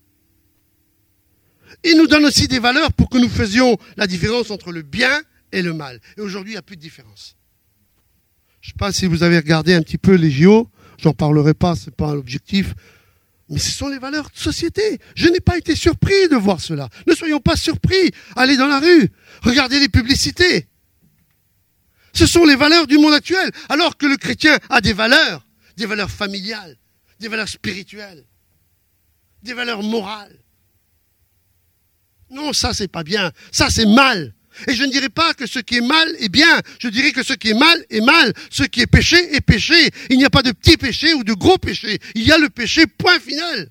Il nous donne aussi des valeurs pour que nous faisions la différence entre le bien et le mal. Et aujourd'hui, il n'y a plus de différence. Je ne sais pas si vous avez regardé un petit peu les JO, j'en parlerai pas, ce n'est pas l'objectif, mais ce sont les valeurs de société. Je n'ai pas été surpris de voir cela. Ne soyons pas surpris. Allez dans la rue, regardez les publicités. Ce sont les valeurs du monde actuel, alors que le chrétien a des valeurs familiales, des valeurs spirituelles, des valeurs morales. Non, ça c'est pas bien, ça c'est mal. Et je ne dirais pas que ce qui est mal est bien, je dirais que ce qui est mal est mal. Ce qui est péché est péché. Il n'y a pas de petit péché ou de gros péché. Il y a le péché, point final.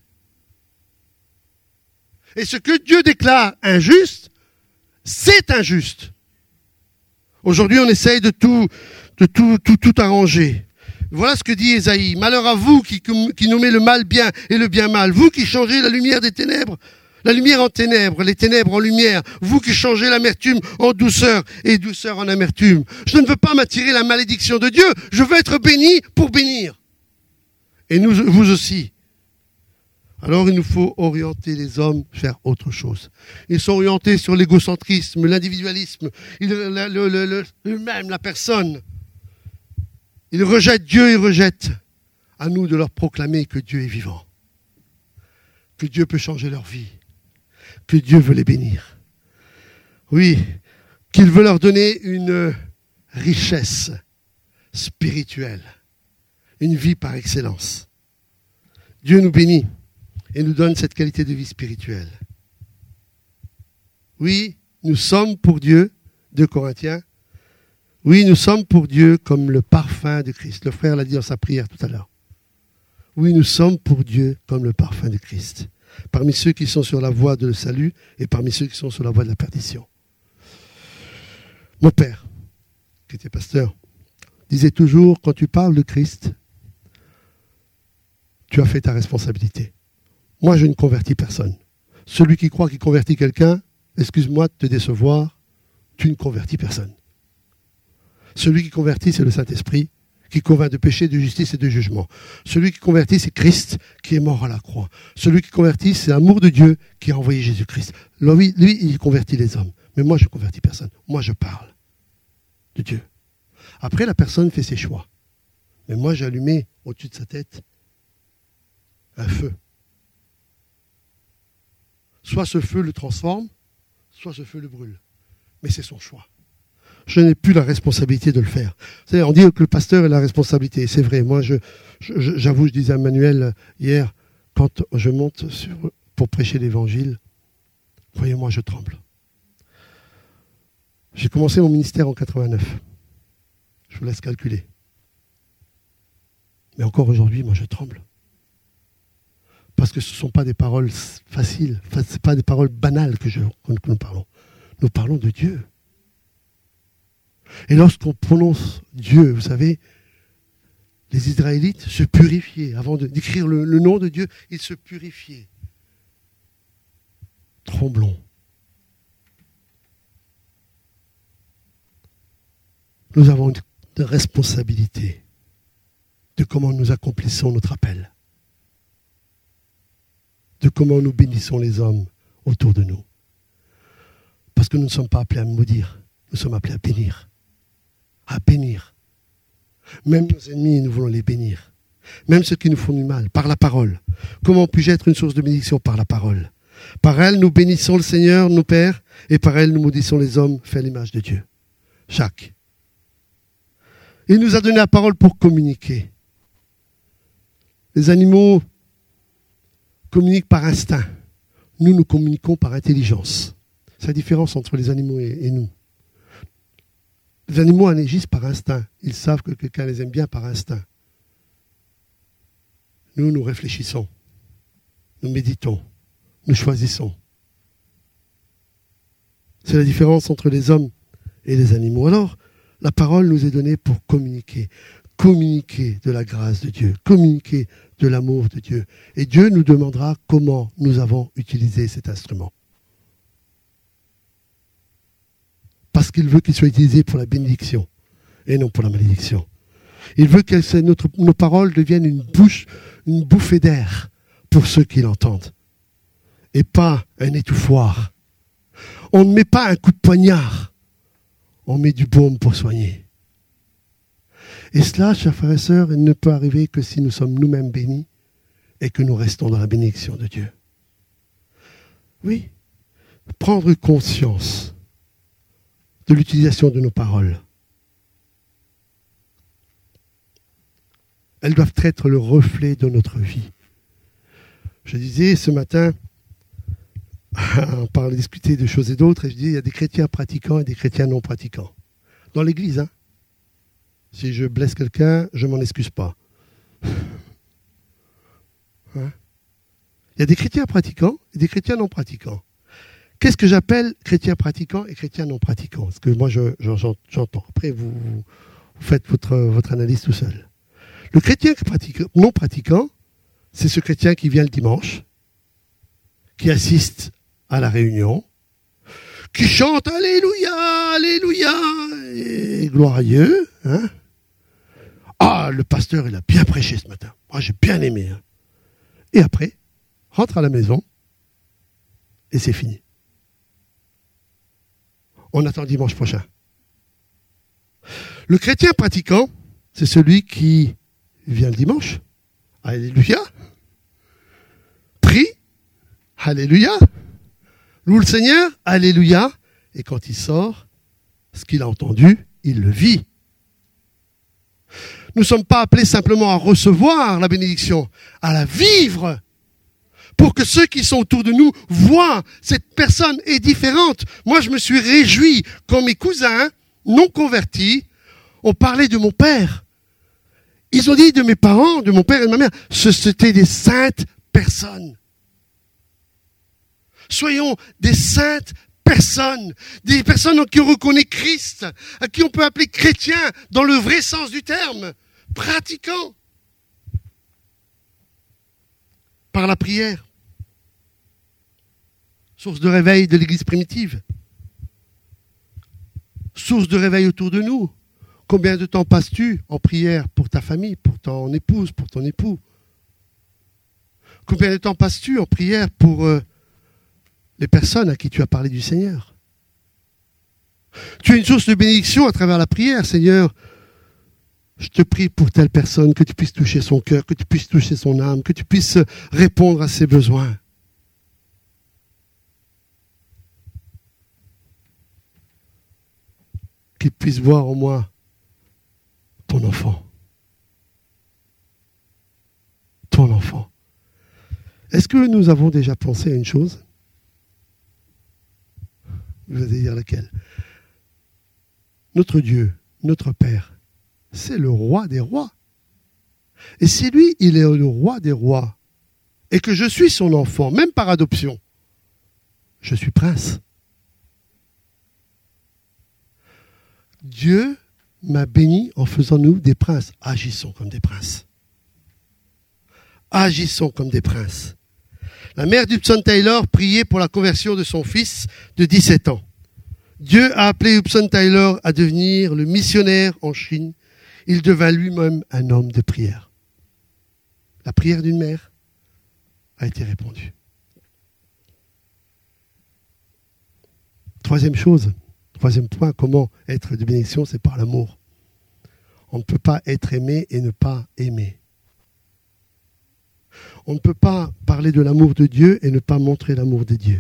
Et ce que Dieu déclare injuste, c'est injuste. Aujourd'hui, on essaye de tout arranger. Voilà ce que dit Ésaïe. Malheur à vous qui nommez le mal bien et le bien mal. Vous qui changez la lumière des ténèbres. La lumière en ténèbres, les ténèbres en lumière. Vous qui changez l'amertume en douceur et douceur en amertume. Je ne veux pas m'attirer la malédiction de Dieu. Je veux être béni pour bénir. Et vous aussi. Alors il nous faut orienter les hommes vers autre chose. Ils sont orientés sur l'égocentrisme, l'individualisme, même la personne. Ils rejettent Dieu, ils rejettent. À nous de leur proclamer que Dieu est vivant. Que Dieu peut changer leur vie. Que Dieu veut les bénir. Oui, qu'il veut leur donner une richesse spirituelle, une vie par excellence. Dieu nous bénit et nous donne cette qualité de vie spirituelle. Oui, nous sommes pour Dieu, 2 Corinthiens, oui, nous sommes pour Dieu comme le parfum de Christ. Le frère l'a dit dans sa prière tout à l'heure. Oui, nous sommes pour Dieu comme le parfum de Christ. Parmi ceux qui sont sur la voie de salut et parmi ceux qui sont sur la voie de la perdition. Mon père, qui était pasteur, disait toujours, quand tu parles de Christ, tu as fait ta responsabilité. Moi, je ne convertis personne. Celui qui croit qu'il convertit quelqu'un, excuse-moi de te décevoir, tu ne convertis personne. Celui qui convertit, c'est le Saint-Esprit, qui convainc de péché, de justice et de jugement. Celui qui convertit, c'est Christ qui est mort à la croix. Celui qui convertit, c'est l'amour de Dieu qui a envoyé Jésus-Christ. Lui, il convertit les hommes. Mais moi, je ne convertis personne. Moi, je parle de Dieu. Après, la personne fait ses choix. Mais moi, j'ai allumé au-dessus de sa tête un feu. Soit ce feu le transforme, soit ce feu le brûle. Mais c'est son choix. Je n'ai plus la responsabilité de le faire. Vous savez, on dit que le pasteur a la responsabilité. C'est vrai. Moi, j'avoue, je disais à Manuel hier, quand je monte pour prêcher l'évangile, croyez-moi, je tremble. J'ai commencé mon ministère en 89. Je vous laisse calculer. Mais encore aujourd'hui, moi, je tremble. Parce que ce ne sont pas des paroles faciles, ce ne sont pas des paroles banales que nous parlons. Nous parlons de Dieu. Et lorsqu'on prononce Dieu, vous savez, les Israélites se purifiaient. Avant d'écrire le nom de Dieu, ils se purifiaient. Tremblons. Nous avons une responsabilité de comment nous accomplissons notre appel, de comment nous bénissons les hommes autour de nous. Parce que nous ne sommes pas appelés à maudire, nous sommes appelés à bénir. À bénir. Même nos ennemis, nous voulons les bénir. Même ceux qui nous font du mal, par la parole. Comment puis-je être une source de bénédiction? Par la parole. Par elle, nous bénissons le Seigneur, nos pères, et par elle, nous maudissons les hommes faits à l'image de Dieu. Chaque. Il nous a donné la parole pour communiquer. Les animaux communiquent par instinct. Nous communiquons par intelligence. C'est la différence entre les animaux et nous. Les animaux agissent par instinct. Ils savent que quelqu'un les aime bien par instinct. Nous réfléchissons. Nous méditons. Nous choisissons. C'est la différence entre les hommes et les animaux. Alors, la parole nous est donnée pour communiquer. Communiquer de la grâce de Dieu. Communiquer de l'amour de Dieu. Et Dieu nous demandera comment nous avons utilisé cet instrument. Parce qu'il veut qu'il soit utilisé pour la bénédiction et non pour la malédiction. Il veut que nos paroles deviennent une bouffée d'air pour ceux qui l'entendent. Et pas un étouffoir. On ne met pas un coup de poignard. On met du baume pour soigner. Et cela, chers frères et sœurs, il ne peut arriver que si nous sommes nous-mêmes bénis et que nous restons dans la bénédiction de Dieu. Oui, prendre conscience de l'utilisation de nos paroles. Elles doivent être le reflet de notre vie. Je disais ce matin, on parlait discuter de choses et d'autres, et je disais, il y a des chrétiens pratiquants et des chrétiens non pratiquants. Dans l'église, hein. Si je blesse quelqu'un, je ne m'en excuse pas. Hein? Il y a des chrétiens pratiquants et des chrétiens non pratiquants. Qu'est-ce que j'appelle chrétiens pratiquants et chrétiens non pratiquants? Parce que moi, j'entends. Après, vous faites votre analyse tout seul. Le chrétien non pratiquant, c'est ce chrétien qui vient le dimanche, qui assiste à la réunion, qui chante Alléluia, Alléluia, et gloire à Dieu. Hein? Ah, le pasteur, il a bien prêché ce matin. Moi, j'ai bien aimé. Hein? Et après, rentre à la maison, et c'est fini. On attend dimanche prochain. Le chrétien pratiquant, c'est celui qui vient le dimanche. Alléluia. Prie. Alléluia. Loue le Seigneur. Alléluia. Et quand il sort, ce qu'il a entendu, il le vit. Nous ne sommes pas appelés simplement à recevoir la bénédiction, à la vivre. Pour que ceux qui sont autour de nous voient cette personne est différente. Moi, je me suis réjoui quand mes cousins non convertis ont parlé de mon père. Ils ont dit de mes parents, de mon père et de ma mère, c'était des saintes personnes. Soyons des saintes personnes, des personnes en qui on reconnaît Christ, à qui on peut appeler chrétiens dans le vrai sens du terme, pratiquants. Par la prière. Source de réveil de l'Église primitive. Source de réveil autour de nous. Combien de temps passes-tu en prière pour ta famille, pour ton épouse, pour ton époux? Combien de temps passes-tu en prière pour les personnes à qui tu as parlé du Seigneur? Tu es une source de bénédiction à travers la prière, Seigneur. Je te prie pour telle personne, que tu puisses toucher son cœur, que tu puisses toucher son âme, que tu puisses répondre à ses besoins. Qu'il puisse voir en moi ton enfant. Ton enfant. Est-ce que nous avons déjà pensé à une chose? Vous allez dire laquelle? Notre Dieu, notre Père, c'est le roi des rois. Et si lui, il est le roi des rois, et que je suis son enfant, même par adoption, je suis prince. Dieu m'a béni en faisant nous des princes. Agissons comme des princes. Agissons comme des princes. La mère d'Hudson Taylor priait pour la conversion de son fils de 17 ans. Dieu a appelé Hudson Taylor à devenir le missionnaire en Chine. Il devint lui-même un homme de prière. La prière d'une mère a été répondue. Troisième point, comment être de bénédiction, c'est par l'amour. On ne peut pas être aimé et ne pas aimer. On ne peut pas parler de l'amour de Dieu et ne pas montrer l'amour de Dieu.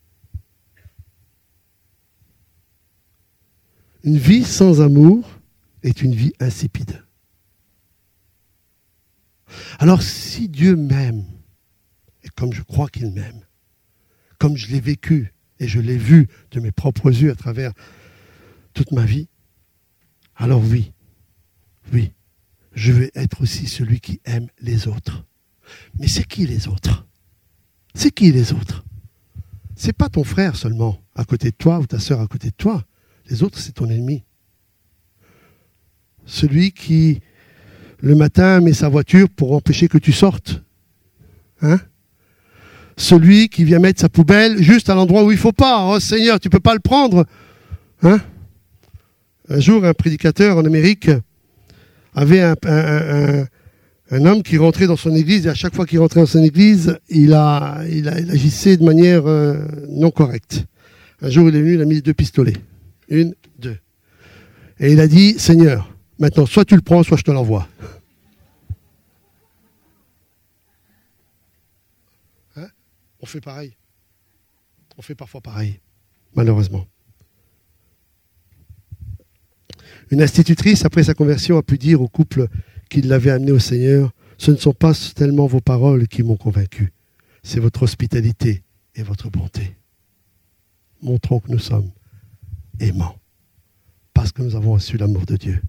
Une vie sans amour est une vie insipide. Alors si Dieu m'aime, et comme je crois qu'il m'aime, comme je l'ai vécu et je l'ai vu de mes propres yeux à travers toute ma vie, alors oui, je vais être aussi celui qui aime les autres. Mais c'est qui les autres? C'est qui les autres? C'est pas ton frère seulement à côté de toi ou ta sœur à côté de toi. Les autres, c'est ton ennemi. Celui qui, le matin, met sa voiture pour empêcher que tu sortes. Hein? Celui qui vient mettre sa poubelle juste à l'endroit où il ne faut pas. Oh Seigneur, tu ne peux pas le prendre. Hein? Un jour, un prédicateur en Amérique avait un homme qui rentrait dans son église, et à chaque fois qu'il rentrait dans son église, il agissait de manière non correcte. Un jour, il est venu, il a mis 2 pistolets. 1, 2. Et il a dit, Seigneur, maintenant, soit tu le prends, soit je te l'envoie. Hein? On fait pareil. On fait parfois pareil, malheureusement. Une institutrice, après sa conversion, a pu dire au couple qui l'avait amené au Seigneur, ce ne sont pas tellement vos paroles qui m'ont convaincu, c'est votre hospitalité et votre bonté. Montrons que nous sommes aimants, parce que nous avons reçu l'amour de Dieu.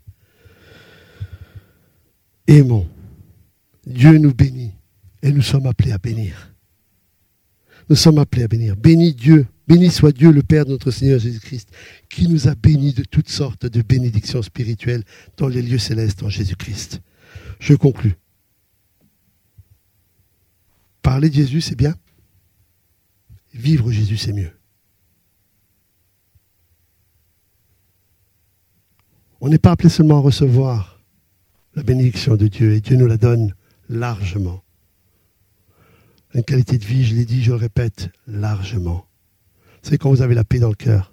Aimons. Dieu nous bénit et nous sommes appelés à bénir. Nous sommes appelés à bénir. Béni Dieu, béni soit Dieu, le Père de notre Seigneur Jésus-Christ, qui nous a bénis de toutes sortes de bénédictions spirituelles dans les lieux célestes en Jésus-Christ. Je conclus. Parler de Jésus, c'est bien. Vivre Jésus, c'est mieux. On n'est pas appelé seulement à recevoir la bénédiction de Dieu, et Dieu nous la donne largement. Une qualité de vie, je l'ai dit, je le répète, largement. C'est quand vous avez la paix dans le cœur.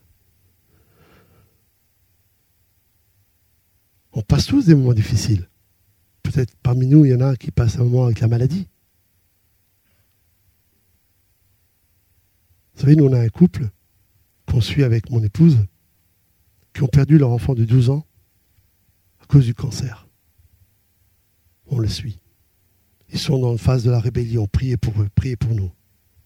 On passe tous des moments difficiles. Peut-être parmi nous, il y en a qui passent un moment avec la maladie. Vous savez, nous, on a un couple qu'on suit avec mon épouse qui ont perdu leur enfant de 12 ans à cause du cancer. On le suit. Ils sont dans une phase de la rébellion. Priez pour eux, priez pour nous.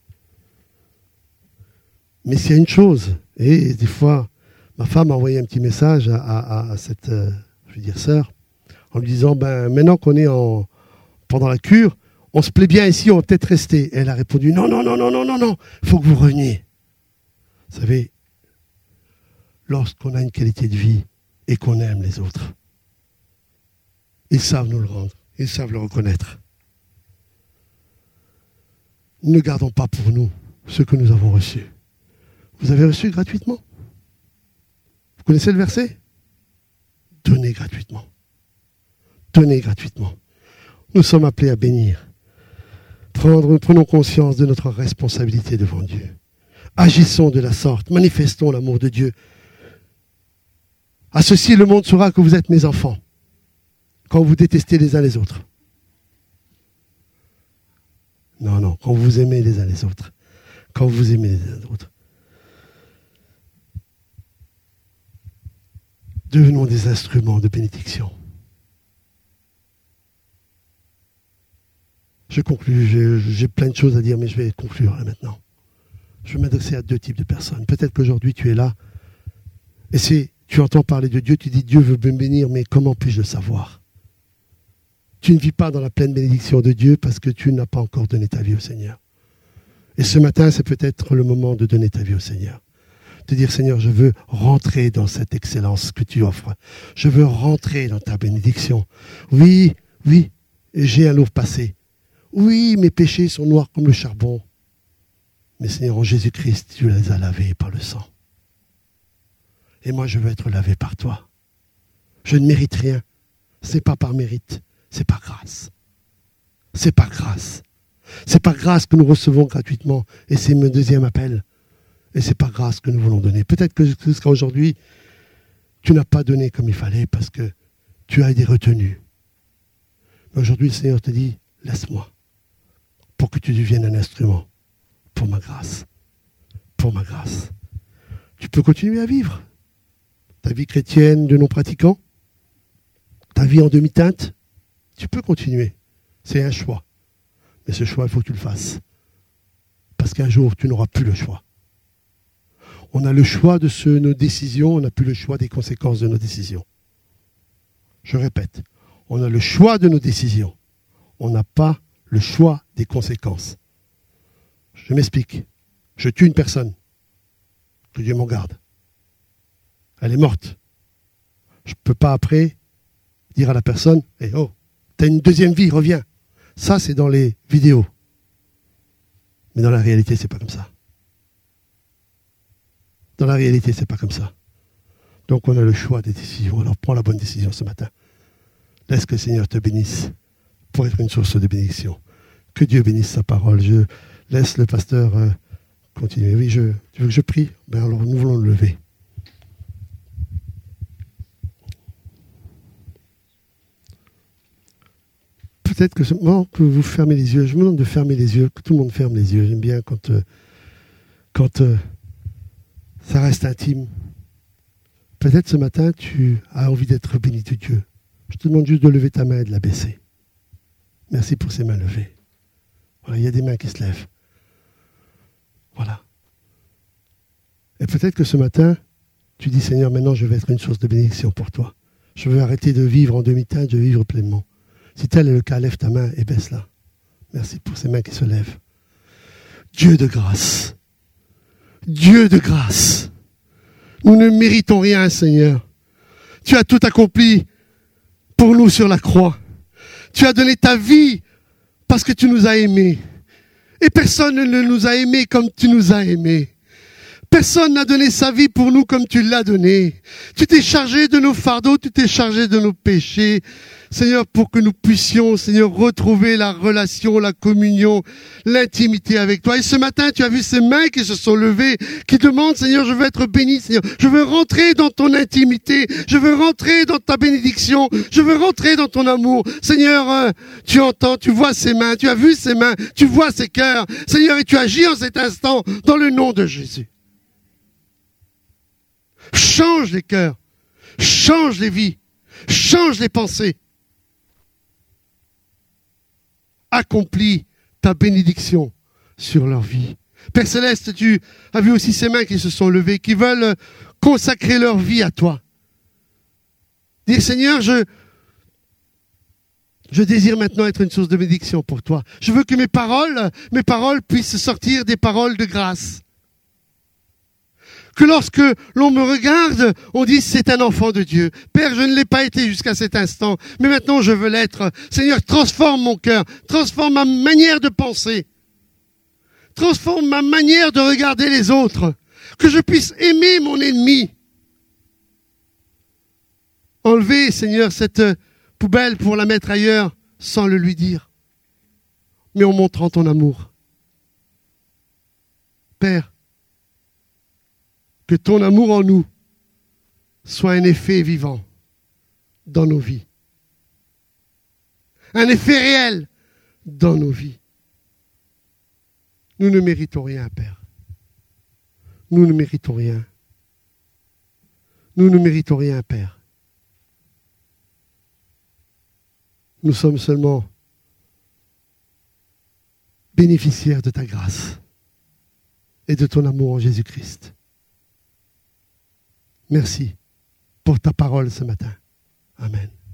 Mais s'il y a une chose, et des fois, ma femme a envoyé un petit message à cette, sœur, en lui disant, maintenant qu'on est pendant la cure, on se plaît bien ici, on va peut-être rester. Et elle a répondu, non, il faut que vous reveniez. Vous savez, lorsqu'on a une qualité de vie et qu'on aime les autres, ils savent nous le rendre, ils savent le reconnaître. Ne gardons pas pour nous ce que nous avons reçu. Vous avez reçu gratuitement. Vous connaissez le verset? Donnez gratuitement. Donnez gratuitement. Nous sommes appelés à bénir. Prenons conscience de notre responsabilité devant Dieu. Agissons de la sorte. Manifestons l'amour de Dieu. À ceci, le monde saura que vous êtes mes enfants, quand vous détestez les uns les autres. Non, quand vous aimez les uns les autres. Quand vous aimez les uns les autres. Devenons des instruments de bénédiction. Je conclue, j'ai plein de choses à dire, mais je vais conclure là maintenant. Je vais m'adresser à 2 types de personnes. Peut-être qu'aujourd'hui tu es là, et si tu entends parler de Dieu, tu dis Dieu veut me bénir, mais comment puis-je le savoir? Tu ne vis pas dans la pleine bénédiction de Dieu parce que tu n'as pas encore donné ta vie au Seigneur. Et ce matin, c'est peut-être le moment de donner ta vie au Seigneur. De dire Seigneur, je veux rentrer dans cette excellence que tu offres. Je veux rentrer dans ta bénédiction. Oui, j'ai un lourd passé. Oui, mes péchés sont noirs comme le charbon. Mais Seigneur, en Jésus-Christ, tu les as lavés par le sang. Et moi, je veux être lavé par toi. Je ne mérite rien. Ce n'est pas par mérite, c'est par grâce. C'est par grâce. C'est par grâce que nous recevons gratuitement. Et c'est mon 2e appel. Et c'est par grâce que nous voulons donner. Peut-être que jusqu'à aujourd'hui, tu n'as pas donné comme il fallait parce que tu as des retenues. Mais aujourd'hui, le Seigneur te dit, laisse-moi pour que tu deviennes un instrument pour ma grâce. Pour ma grâce. Tu peux continuer à vivre ta vie chrétienne de non-pratiquant, ta vie en demi-teinte. Tu peux continuer. C'est un choix. Mais ce choix, il faut que tu le fasses. Parce qu'un jour, tu n'auras plus le choix. On a le choix de nos décisions, on n'a plus le choix des conséquences de nos décisions. Je répète, on a le choix de nos décisions, on n'a pas le choix des conséquences. Je m'explique. Je tue une personne, que Dieu m'en garde. Elle est morte. Je ne peux pas après dire à la personne, hey, oh, tu as une 2e vie, reviens. Ça, c'est dans les vidéos. Mais dans la réalité, c'est pas comme ça. Dans la réalité, c'est pas comme ça. Donc, on a le choix des décisions. Alors, prends la bonne décision ce matin. Laisse que le Seigneur te bénisse pour être une source de bénédiction. Que Dieu bénisse sa parole. Je laisse le pasteur continuer. Oui, tu veux que je prie? Ben alors, nous voulons le lever. Peut-être que que vous fermez les yeux. Je me demande de fermer les yeux, que tout le monde ferme les yeux. J'aime bien quand ça reste intime. Peut-être ce matin, tu as envie d'être béni de Dieu. Je te demande juste de lever ta main et de la baisser. Merci pour ces mains levées. Voilà, il y a des mains qui se lèvent. Voilà. Et peut-être que ce matin, tu dis, Seigneur, maintenant je vais être une source de bénédiction pour toi. Je veux arrêter de vivre en demi-teinte, je veux vivre pleinement. Si tel est le cas, lève ta main et baisse-la. Merci pour ces mains qui se lèvent. Dieu de grâce. Dieu de grâce. Nous ne méritons rien, Seigneur. Tu as tout accompli pour nous sur la croix. Tu as donné ta vie parce que tu nous as aimés. Et personne ne nous a aimés comme tu nous as aimés. Personne n'a donné sa vie pour nous comme tu l'as donné. Tu t'es chargé de nos fardeaux, tu t'es chargé de nos péchés. Seigneur, pour que nous puissions, Seigneur, retrouver la relation, la communion, l'intimité avec toi. Et ce matin, tu as vu ces mains qui se sont levées, qui demandent, Seigneur, je veux être béni, Seigneur. Je veux rentrer dans ton intimité. Je veux rentrer dans ta bénédiction. Je veux rentrer dans ton amour. Seigneur, tu entends, tu vois ces mains, tu as vu ces mains, tu vois ces cœurs. Seigneur, et tu agis en cet instant dans le nom de Jésus. Change les cœurs, change les vies, change les pensées. Accomplis ta bénédiction sur leur vie. Père Céleste, tu as vu aussi ces mains qui se sont levées, qui veulent consacrer leur vie à toi. Dis Seigneur, je désire maintenant être une source de bénédiction pour toi. Je veux que mes paroles puissent sortir des paroles de grâce. Que lorsque l'on me regarde, on dise c'est un enfant de Dieu. Père, je ne l'ai pas été jusqu'à cet instant, mais maintenant je veux l'être. Seigneur, transforme mon cœur, transforme ma manière de penser, transforme ma manière de regarder les autres, que je puisse aimer mon ennemi. Enlever, Seigneur, cette poubelle pour la mettre ailleurs sans le lui dire, mais en montrant ton amour. Père, que ton amour en nous soit un effet vivant dans nos vies. Un effet réel dans nos vies. Nous ne méritons rien, Père. Nous ne méritons rien. Nous ne méritons rien, Père. Nous sommes seulement bénéficiaires de ta grâce et de ton amour en Jésus-Christ. Merci pour ta parole ce matin. Amen.